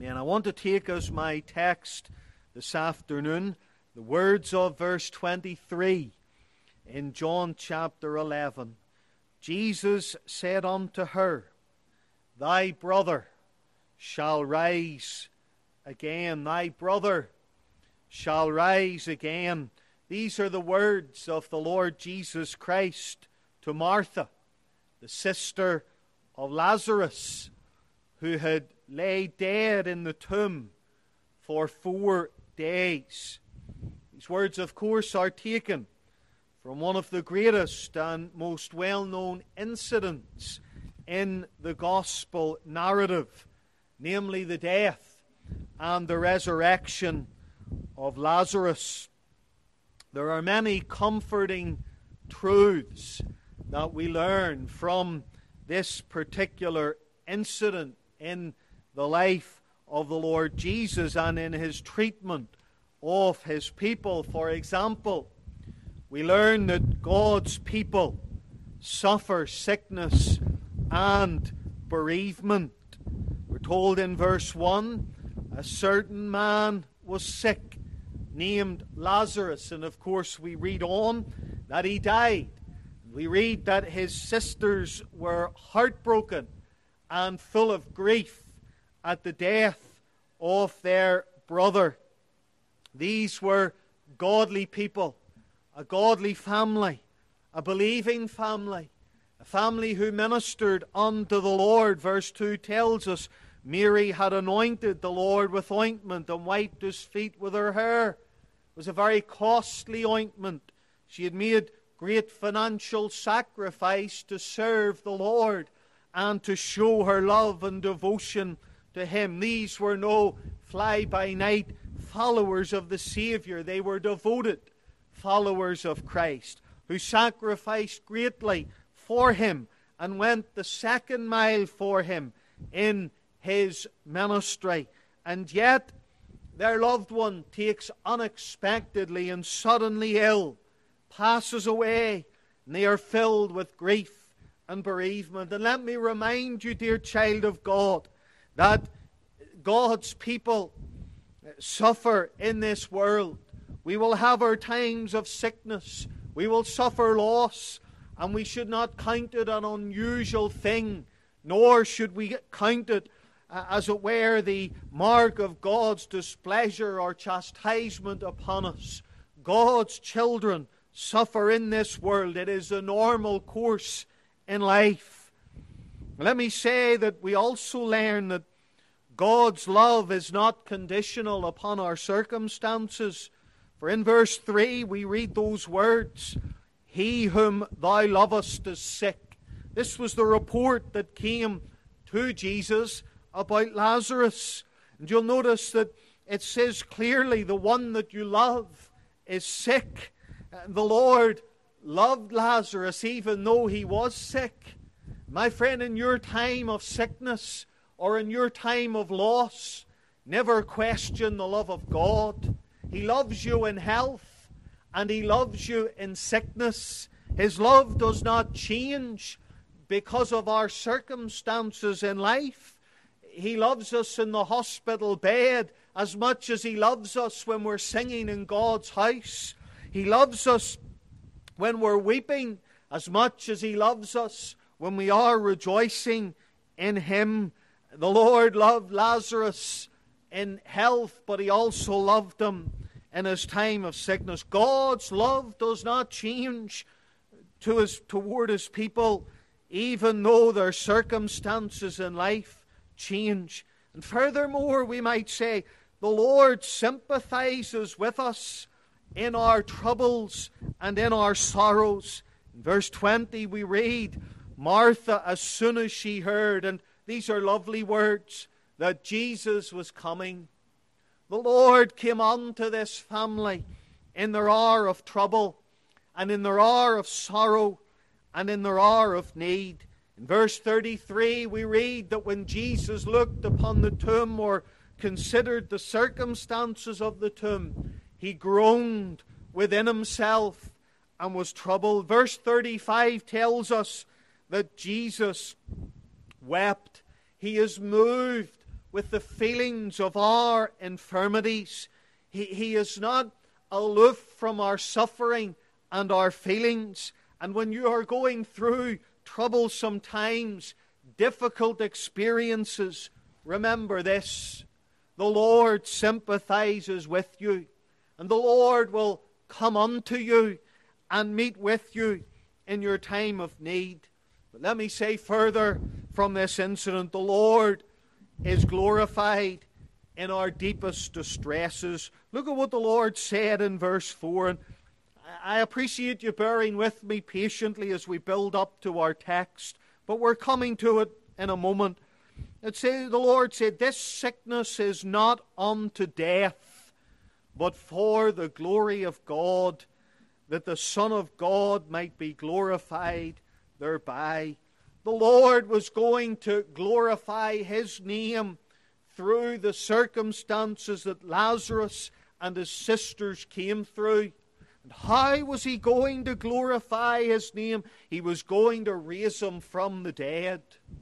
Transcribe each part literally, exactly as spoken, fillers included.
And I want to take as my text this afternoon the words of verse twenty-three in John chapter eleven. Jesus said unto her, Thy brother shall rise again. Thy brother shall rise again. These are the words of the Lord Jesus Christ to Martha, the sister of Lazarus, who had lay dead in the tomb for four days. These words, of course, are taken from one of the greatest and most well-known incidents in the gospel narrative, namely the death and the resurrection of Lazarus. There are many comforting truths that we learn from this particular incident in the life of the Lord Jesus and in his treatment of his people. For example, we learn that God's people suffer sickness and bereavement. We're told in verse one, a certain man was sick, named Lazarus. And of course we read on that he died. We read that his sisters were heartbroken and full of grief at the death of their brother. These were godly people, a godly family, a believing family, a family who ministered unto the Lord. Verse two tells us Mary had anointed the Lord with ointment and wiped his feet with her hair. It was a very costly ointment. She had made great financial sacrifice to serve the Lord and to show her love and devotion to him. These were no fly-by-night followers of the Savior. They were devoted followers of Christ who sacrificed greatly for him and went the second mile for him in his ministry. And yet their loved one takes unexpectedly and suddenly ill, passes away, and they are filled with grief and bereavement. And let me remind you, dear child of God, that God's people suffer in this world. We will have our times of sickness. We will suffer loss, and we should not count it an unusual thing, nor should we count it as it were the mark of God's displeasure or chastisement upon us. God's children suffer in this world. It is a normal course in life. Let me say that we also learn that God's love is not conditional upon our circumstances. For in verse three we read those words, He whom thou lovest is sick. This was the report that came to Jesus about Lazarus. And you'll notice that it says clearly, the one that you love is sick. The Lord loved Lazarus even though he was sick. My friend, in your time of sickness or in your time of loss, never question the love of God. He loves you in health and He loves you in sickness. His love does not change because of our circumstances in life. He loves us in the hospital bed as much as He loves us when we're singing in God's house. He loves us when we're weeping as much as He loves us when we are rejoicing in Him. The Lord loved Lazarus in health, but He also loved him in his time of sickness. God's love does not change to his, toward His people, even though their circumstances in life change. And furthermore, we might say, the Lord sympathizes with us in our troubles and in our sorrows. In verse twenty we read, Martha, as soon as she heard, and these are lovely words, that Jesus was coming, the Lord came unto this family in their hour of trouble and in their hour of sorrow and in their hour of need. In verse thirty-three we read that when Jesus looked upon the tomb or considered the circumstances of the tomb, He groaned within Himself and was troubled. Verse thirty-five tells us that Jesus wept. He is moved with the feelings of our infirmities. He, he is not aloof from our suffering and our feelings. And when you are going through troublesome times, difficult experiences, remember this: the Lord sympathizes with you, and the Lord will come unto you and meet with you in your time of need. But let me say further from this incident, the Lord is glorified in our deepest distresses. Look at what the Lord said in verse four. And I appreciate you bearing with me patiently as we build up to our text, but we're coming to it in a moment. It says, the Lord said, "This sickness is not unto death, but for the glory of God, that the Son of God might be glorified thereby." The Lord was going to glorify His name through the circumstances that Lazarus and his sisters came through. And how was He going to glorify His name? He was going to raise him from the dead.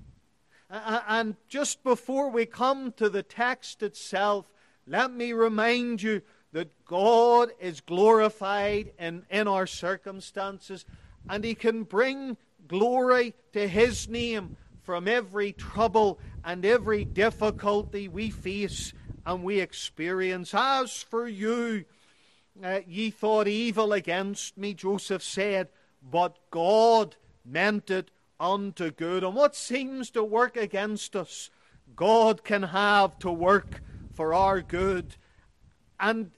And just before we come to the text itself, let me remind you that God is glorified in, in our circumstances, and He can bring glory to His name from every trouble and every difficulty we face and we experience. "As for you, uh, ye thought evil against me," Joseph said, "but God meant it unto good." And what seems to work against us, God can have to work for our good. And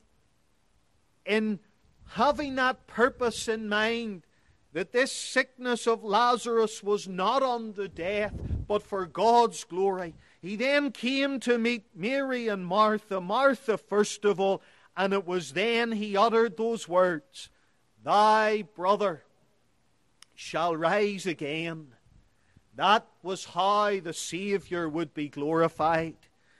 in having that purpose in mind, that this sickness of Lazarus was not unto death, but for God's glory, He then came to meet Mary and Martha. Martha first of all, and it was then He uttered those words, "Thy brother shall rise again." That was how the Savior would be glorified.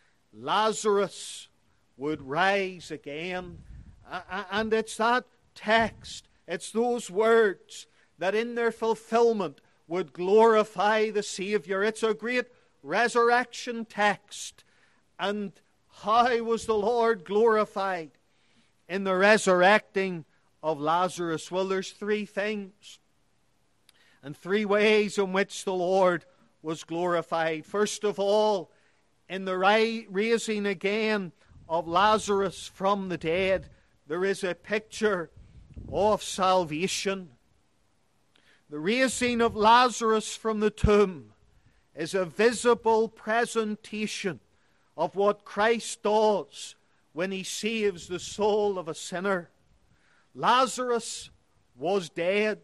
Lazarus would rise again. And it's that text, it's those words that in their fulfillment would glorify the Savior. It's a great resurrection text. And how was the Lord glorified in the resurrecting of Lazarus? Well, there's three things and three ways in which the Lord was glorified. First of all, in the raising again of Lazarus from the dead, there is a picture of salvation. The raising of Lazarus from the tomb is a visible presentation of what Christ does when He saves the soul of a sinner. Lazarus was dead.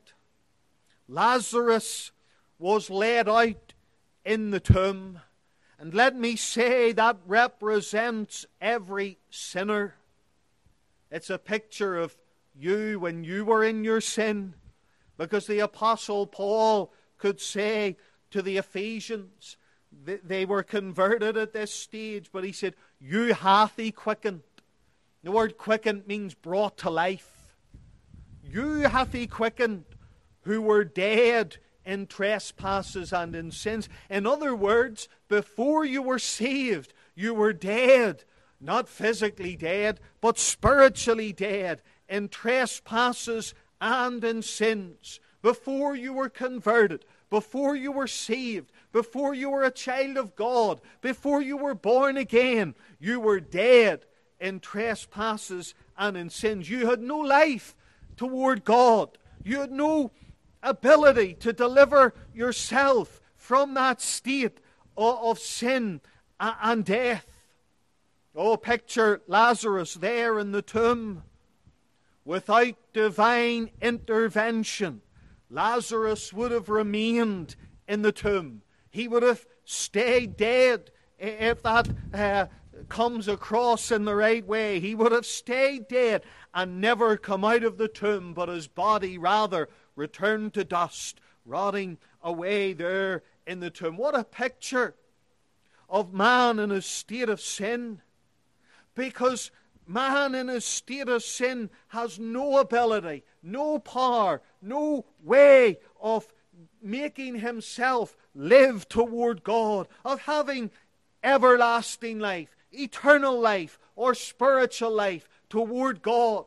Lazarus was laid out in the tomb. And let me say, that represents every sinner. It's a picture of you when you were in your sin. Because the Apostle Paul could say to the Ephesians, they were converted at this stage, but he said, "You hath He quickened." The word quickened means brought to life. "You hath He quickened, who were dead in trespasses and in sins." In other words, before you were saved, you were dead. Not physically dead, but spiritually dead in trespasses and in sins. Before you were converted, before you were saved, before you were a child of God, before you were born again, you were dead in trespasses and in sins. You had no life toward God. You had no ability to deliver yourself from that state of sin and death. Oh, picture Lazarus there in the tomb. Without divine intervention, Lazarus would have remained in the tomb. He would have stayed dead, if that uh, comes across in the right way. He would have stayed dead and never come out of the tomb, but his body rather returned to dust, rotting away there in the tomb. What a picture of man in a state of sin. Because man in his state of sin has no ability, no power, no way of making himself live toward God, of having everlasting life, eternal life, or spiritual life toward God.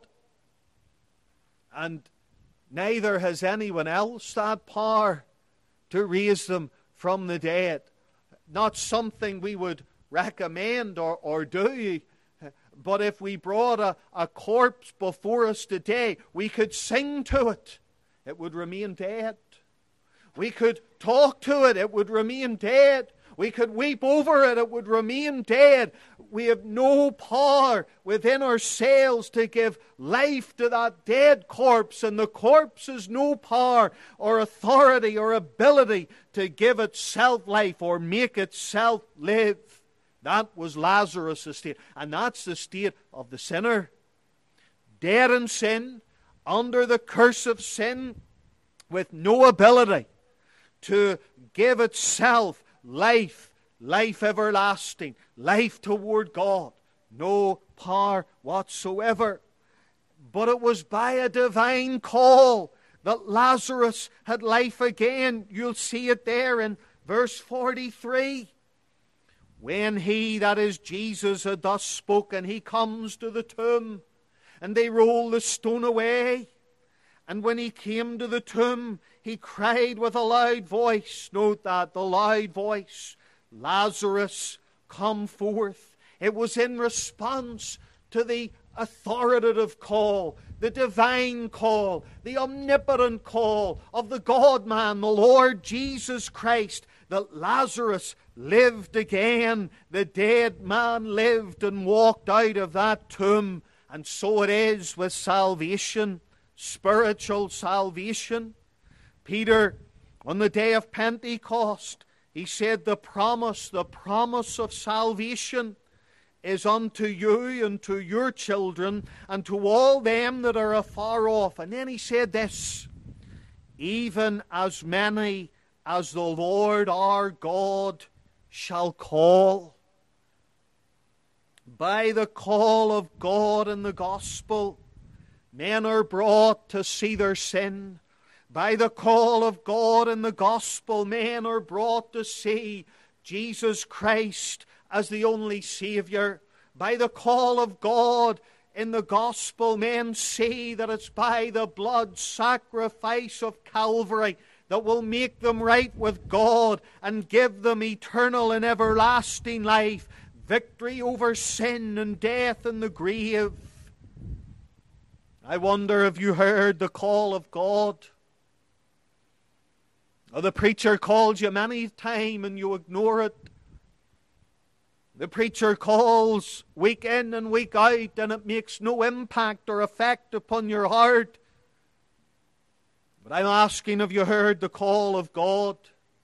And neither has anyone else that power to raise them from the dead. Not something we would recommend or, or do. But if we brought a, a corpse before us today, we could sing to it. It would remain dead. We could talk to it. It would remain dead. We could weep over it. It would remain dead. We have no power within ourselves to give life to that dead corpse. And the corpse has no power or authority or ability to give itself life or make itself live. That was Lazarus' state. And that's the state of the sinner. Dead in sin, under the curse of sin, with no ability to give itself life, life everlasting, life toward God. No power whatsoever. But it was by a divine call that Lazarus had life again. You'll see it there in verse forty-three. When he, that is Jesus, had thus spoken, he comes to the tomb, and they roll the stone away. And when he came to the tomb, he cried with a loud voice. Note that, the loud voice. Lazarus, come forth. It was in response to the authoritative call, the divine call, the omnipotent call of the God-man, the Lord Jesus Christ, that Lazarus lived again. The dead man lived and walked out of that tomb. And so it is with salvation, spiritual salvation. Peter, on the day of Pentecost, he said, the promise, the promise of salvation is unto you and to your children and to all them that are afar off. And then he said this, even as many as the Lord our God shall call. By the call of God in the gospel, men are brought to see their sin. By the call of God in the gospel, men are brought to see Jesus Christ as the only Savior. By the call of God in the gospel, men see that it's by the blood sacrifice of Calvary that will make them right with God and give them eternal and everlasting life, victory over sin and death and the grave. I wonder if you heard the call of God. Or the preacher calls you many times and you ignore it. The preacher calls week in and week out and it makes no impact or effect upon your heart. But I'm asking, have you heard the call of God?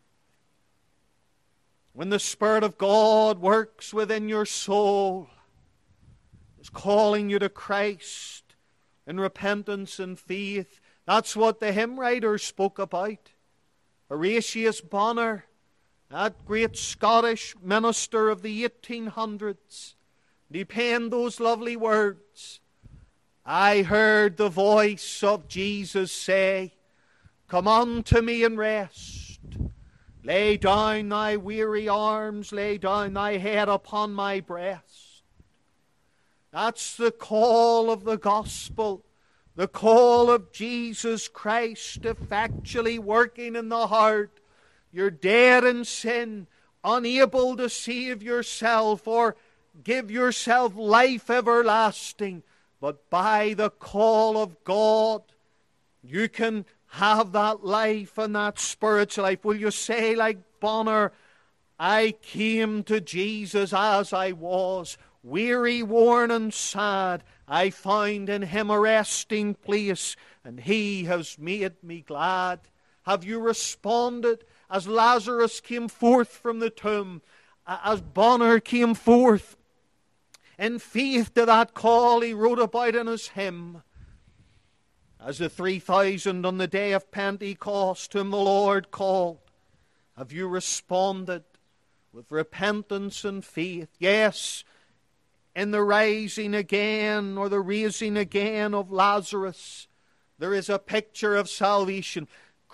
When the Spirit of God works within your soul, is calling you to Christ in repentance and faith. That's what the hymn writer spoke about. Horatius Bonner, that great Scottish minister of the eighteen hundreds, he penned those lovely words. I heard the voice of Jesus say, come unto me and rest. Lay down thy weary arms, lay down thy head upon my breast. That's the call of the gospel, the call of Jesus Christ effectually working in the heart. You're dead in sin, unable to save yourself or give yourself life everlasting. But by the call of God, you can have that life and that spiritual life. Will you say like Bonner, I came to Jesus as I was, weary, worn, and sad. I found in him a resting place, and he has made me glad. Have you responded as Lazarus came forth from the tomb, as Bonner came forth in faith to that call he wrote about in his hymn? As the three thousand on the day of Pentecost whom the Lord called, have you responded with repentance and faith? Yes, in the rising again or the raising again of Lazarus, there is a picture of salvation.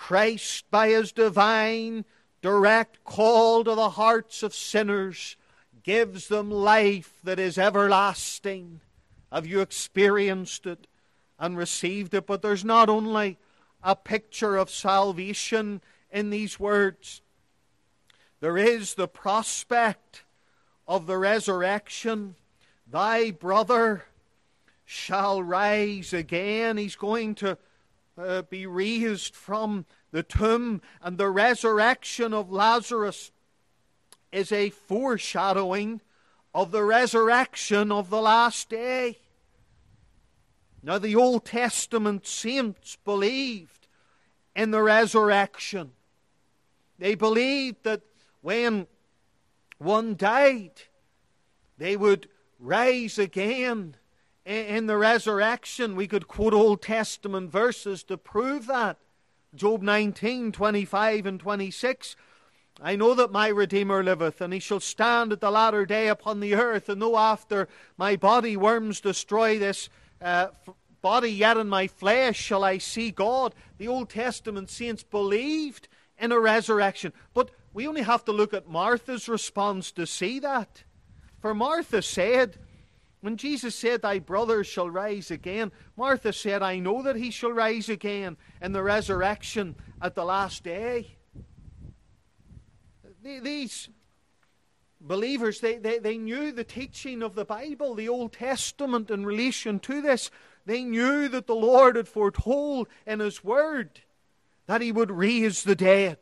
Christ, by his divine, direct call to the hearts of sinners, gives them life that is everlasting. Have you experienced it and received it? But there's not only a picture of salvation in these words. There is the prospect of the resurrection. Thy brother shall rise again. He's going to uh, be raised from the tomb. And the resurrection of Lazarus is a foreshadowing of the resurrection of the last day. Now, the Old Testament saints believed in the resurrection. They believed that when one died, they would rise again in the resurrection. We could quote Old Testament verses to prove that. Job nineteen, twenty-five and twenty-six. I know that my Redeemer liveth, and he shall stand at the latter day upon the earth, and though after my body worms destroy this uh, body, yet in my flesh shall I see God. The Old Testament saints believed in a resurrection. But we only have to look at Martha's response to see that. For Martha said, when Jesus said, thy brother shall rise again, Martha said, I know that he shall rise again in the resurrection at the last day. These believers, they, they, they knew the teaching of the Bible, the Old Testament in relation to this. They knew that the Lord had foretold in His Word that He would raise the dead.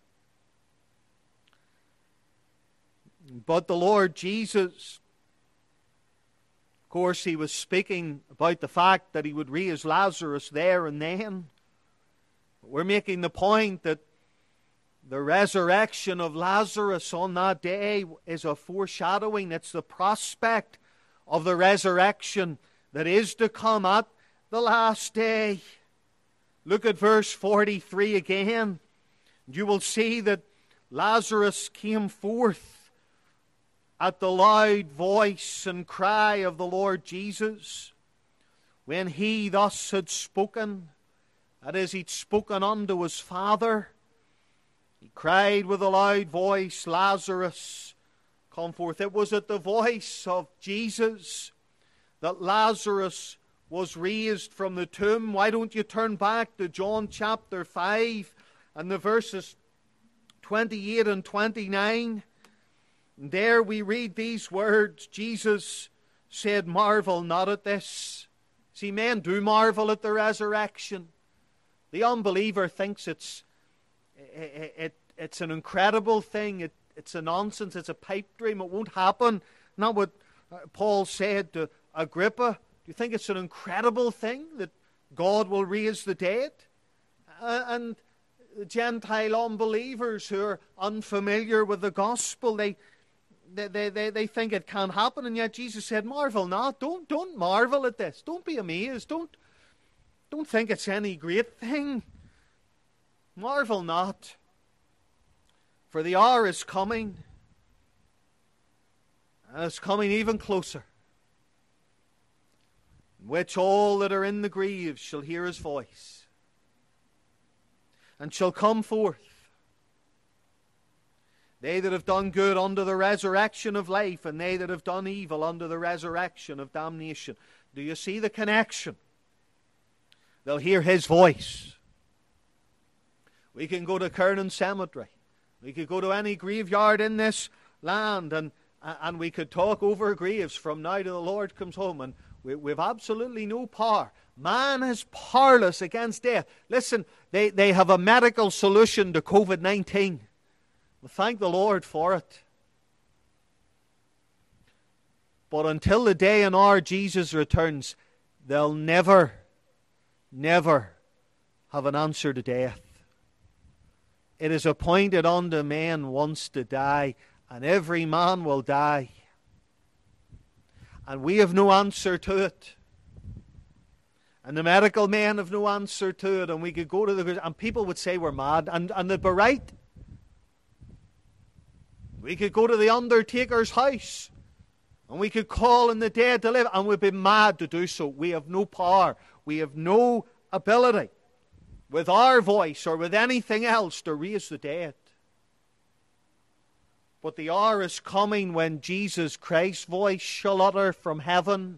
But the Lord Jesus, of course, He was speaking about the fact that He would raise Lazarus there and then. We're making the point that the resurrection of Lazarus on that day is a foreshadowing. It's the prospect of the resurrection that is to come at the last day. Look at verse forty-three again. You will see that Lazarus came forth at the loud voice and cry of the Lord Jesus. When he thus had spoken, that is, he'd spoken unto his Father, he cried with a loud voice, Lazarus, come forth. It was at the voice of Jesus that Lazarus was raised from the tomb. Why don't you turn back to John chapter five and the verses twenty-eight and twenty-nine. And there we read these words. Jesus said, marvel not at this. See, men do marvel at the resurrection. The unbeliever thinks it's It, it, it's an incredible thing. It, it's a nonsense. It's a pipe dream. It won't happen. Not what Paul said to Agrippa. Do you think it's an incredible thing that God will raise the dead? Uh, and Gentile unbelievers who are unfamiliar with the gospel, they, they, they, they, they think it can't happen. And yet Jesus said, marvel not. Don't, don't marvel at this. Don't be amazed. Don't, don't think it's any great thing. Marvel not, for the hour is coming, and it's coming even closer, in which all that are in the graves shall hear His voice, and shall come forth, they that have done good unto the resurrection of life, and they that have done evil unto the resurrection of damnation. Do you see the connection? They'll hear His voice. We can go to Kernan Cemetery. We could go to any graveyard in this land, and and we could talk over graves from now till the Lord comes home, and we, we've absolutely no power. Man is powerless against death. Listen, they, they have a medical solution to covid nineteen. Well, thank the Lord for it. But until the day and hour Jesus returns, they'll never, never have an answer to death. It is appointed unto men once to die, and every man will die. And we have no answer to it. And the medical men have no answer to it. And we could go to the... And people would say we're mad. And, and they'd be right. We could go to the undertaker's house. And we could call in the dead to live. And we'd be mad to do so. We have no power. We have no ability, with our voice or with anything else, to raise the dead. But the hour is coming when Jesus Christ's voice shall utter from heaven,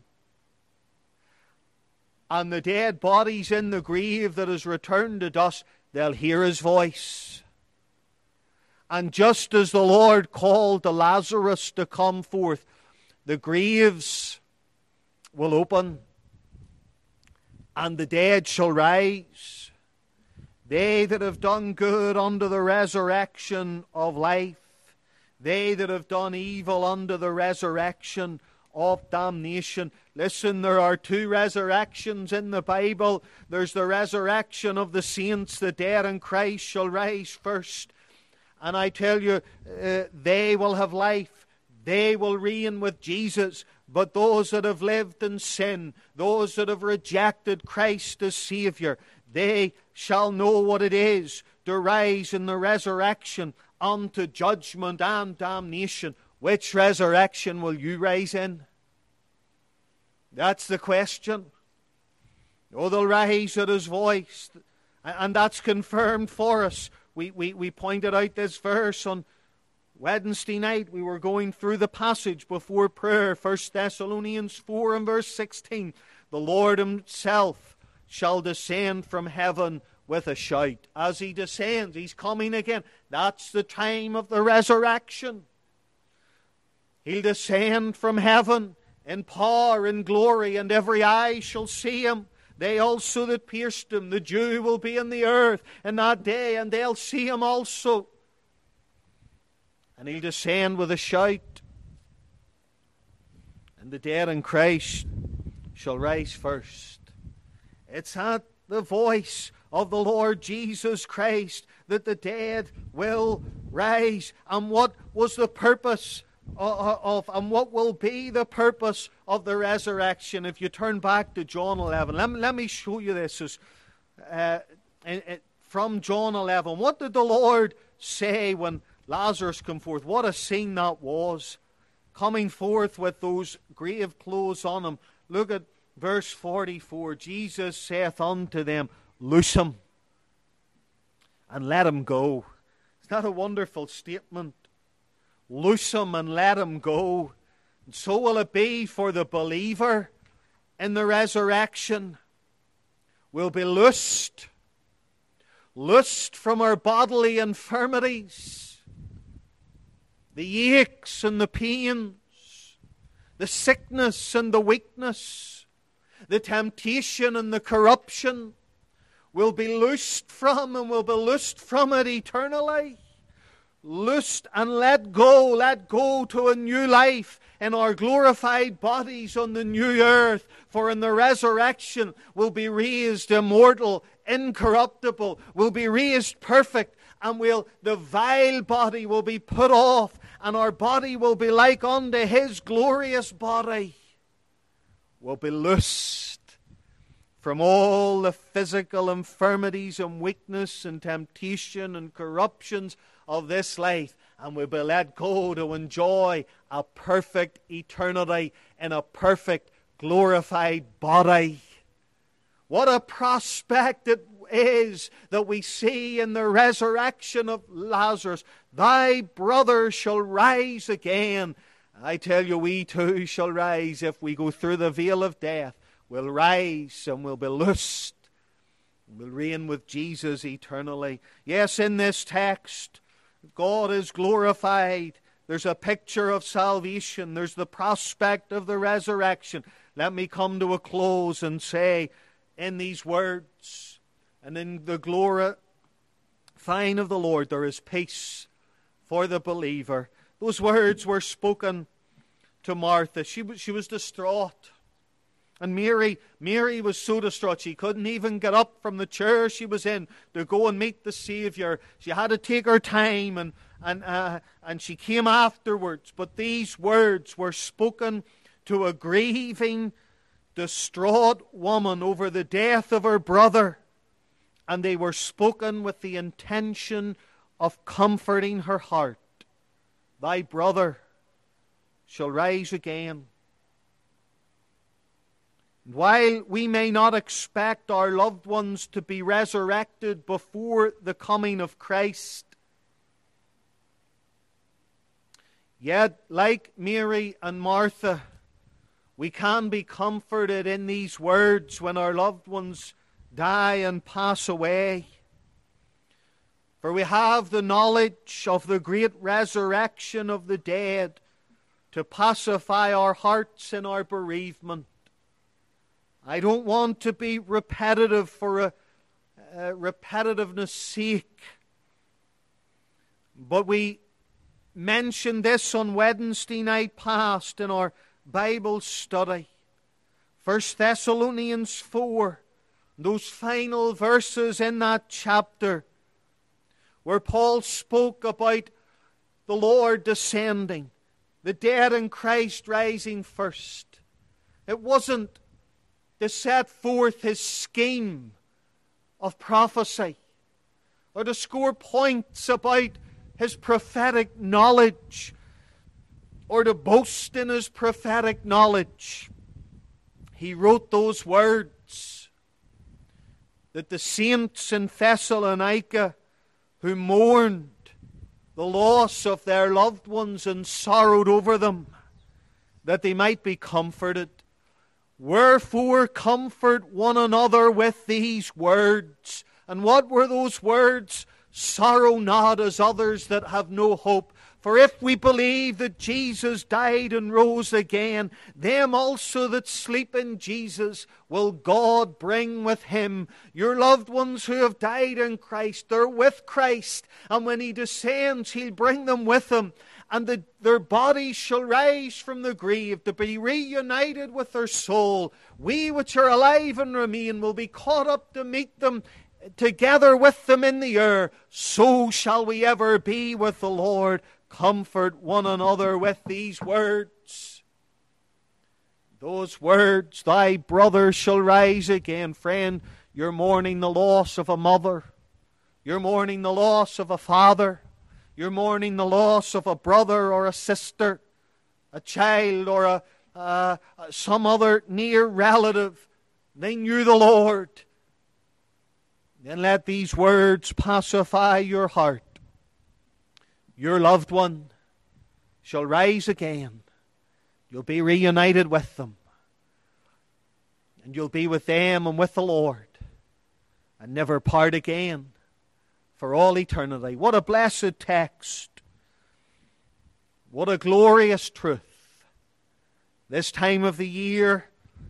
and the dead bodies in the grave that is returned to dust, they'll hear his voice. And just as the Lord called to Lazarus to come forth, the graves will open, and the dead shall rise. They that have done good unto the resurrection of life, they that have done evil unto the resurrection of damnation. Listen, there are two resurrections in the Bible. There's the resurrection of the saints. The dead in Christ shall rise first. And I tell you, uh, they will have life. They will reign with Jesus. But those that have lived in sin, those that have rejected Christ as Savior, they shall know what it is to rise in the resurrection unto judgment and damnation. Which resurrection will you rise in? That's the question. Oh, they'll rise at his voice. And that's confirmed for us. We, we, we pointed out this verse on Wednesday night. We were going through the passage before prayer, First Thessalonians four and verse sixteen. The Lord himself shall descend from heaven with a shout. As he descends, he's coming again. That's the time of the resurrection. He'll descend from heaven in power and glory, and every eye shall see him. They also that pierced him, the Jew will be in the earth in that day, and they'll see him also. And he'll descend with a shout, and the dead in Christ shall rise first. It's at the voice of the Lord Jesus Christ that the dead will rise. And what was the purpose of, of and what will be the purpose of the resurrection? If you turn back to John eleven, let me, let me show you this as, uh, in, in, from John eleven. What did the Lord say when Lazarus came forth? What a scene that was, coming forth with those grave clothes on him. Look at verse forty-four. Jesus saith unto them, Loose him and let him go. Is that a wonderful statement? Loose him and let him go. And so will it be for the believer in the resurrection. We'll be loosed. Loosed from our bodily infirmities, the aches and the pains, the sickness and the weakness, the temptation and the corruption. Will be loosed from, and will be loosed from it eternally. Loosed and let go, let go to a new life in our glorified bodies on the new earth. For in the resurrection we'll be raised immortal, incorruptible, we'll be raised perfect, and we'll, the vile body will be put off, and our body will be like unto his glorious body. We'll be loosed from all the physical infirmities and weakness and temptation and corruptions of this life, and we'll be let go to enjoy a perfect eternity in a perfect glorified body. What a prospect it is that we see in the resurrection of Lazarus. Thy brother shall rise again. I tell you, we too shall rise if we go through the veil of death. We'll rise and we'll be loosed. We'll reign with Jesus eternally. Yes, in this text, God is glorified. There's a picture of salvation. There's the prospect of the resurrection. Let me come to a close and say, in these words and in the glorifying of the Lord, there is peace for the believer. Those words were spoken to Martha. She was, she was distraught. And Mary, Mary was so distraught she couldn't even get up from the chair she was in to go and meet the Savior. She had to take her time, and and uh, and she came afterwards. But these words were spoken to a grieving, distraught woman over the death of her brother, and they were spoken with the intention of comforting her heart. Thy brother shall rise again. While we may not expect our loved ones to be resurrected before the coming of Christ, Yet, like Mary and Martha, we can be comforted in these words when our loved ones die and pass away. For we have the knowledge of the great resurrection of the dead to pacify our hearts in our bereavement. I don't want to be repetitive for a, a repetitiveness sake, but we mentioned this on Wednesday night past in our Bible study. First Thessalonians four, those final verses in that chapter where Paul spoke about the Lord descending, the dead in Christ rising first. It wasn't to set forth his scheme of prophecy or to score points about his prophetic knowledge or to boast in his prophetic knowledge. He wrote those words that the saints in Thessalonica who mourned the loss of their loved ones and sorrowed over them, that they might be comforted. Wherefore comfort one another with these words. And what were those words? Sorrow not as others that have no hope. For if we believe that Jesus died and rose again, them also that sleep in Jesus will God bring with him. Your loved ones who have died in Christ, they're with Christ. And when he descends, he'll bring them with him. And the, their bodies shall rise from the grave to be reunited with their soul. We which are alive and remain will be caught up to meet them together with them in the air. So shall we ever be with the Lord. Comfort one another with these words. Those words, thy brother shall rise again. Friend, you're mourning the loss of a mother. You're mourning the loss of a father. You're mourning the loss of a brother or a sister, a child or a, uh, some other near relative. They knew the Lord. Then let these words pacify your heart. Your loved one shall rise again. You'll be reunited with them. And you'll be with them and with the Lord. And never part again for all eternity. What a blessed text. What a glorious truth. This time of the year,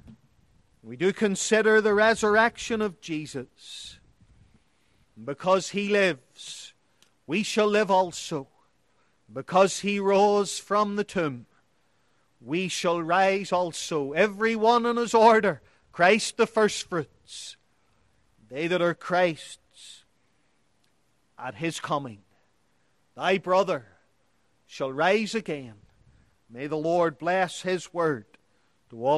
we do consider the resurrection of Jesus. Because he lives, we shall live also. Because he rose from the tomb, we shall rise also. Every one in his order. Christ the firstfruits. They that are Christ's at his coming. Thy brother shall rise again. May the Lord bless his word to all